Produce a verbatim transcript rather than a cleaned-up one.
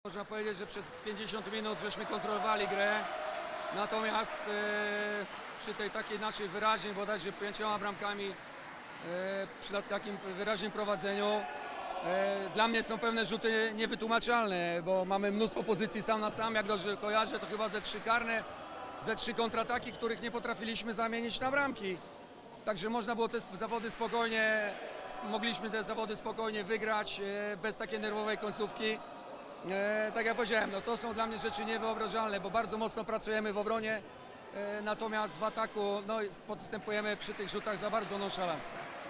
Można powiedzieć, że przez pięćdziesiąt minut żeśmy kontrolowali grę, natomiast e, przy tej takiej naszej wyraźnej, bodajże pięcioma bramkami, e, przy takim wyraźnym prowadzeniu, e, dla mnie są pewne rzuty niewytłumaczalne, bo mamy mnóstwo pozycji sam na sam, jak dobrze kojarzę, to chyba ze trzy karne, ze trzy kontrataki, których nie potrafiliśmy zamienić na bramki. Także można było te zawody spokojnie, mogliśmy te zawody spokojnie wygrać, e, bez takiej nerwowej końcówki. E, tak jak powiedziałem, no to są dla mnie rzeczy niewyobrażalne, bo bardzo mocno pracujemy w obronie, e, natomiast w ataku no, postępujemy przy tych rzutach za bardzo nonszalancko.